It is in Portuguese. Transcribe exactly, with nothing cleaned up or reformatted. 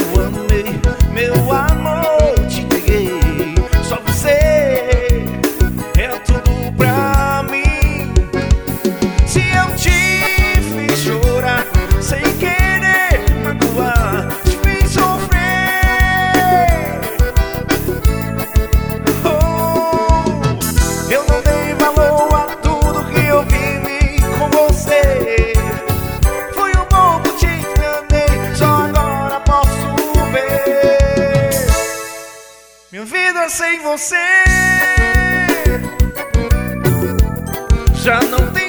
amei, meu amor, te entreguei. Só você é tudo pra mim. Se eu te fiz chorar sem querer magoar, te fiz sofrer, oh, eu não dei valor a tudo que eu vivi com você. Fui um bobo, te enganei, só agora posso ver minha vida sem você. Já não tem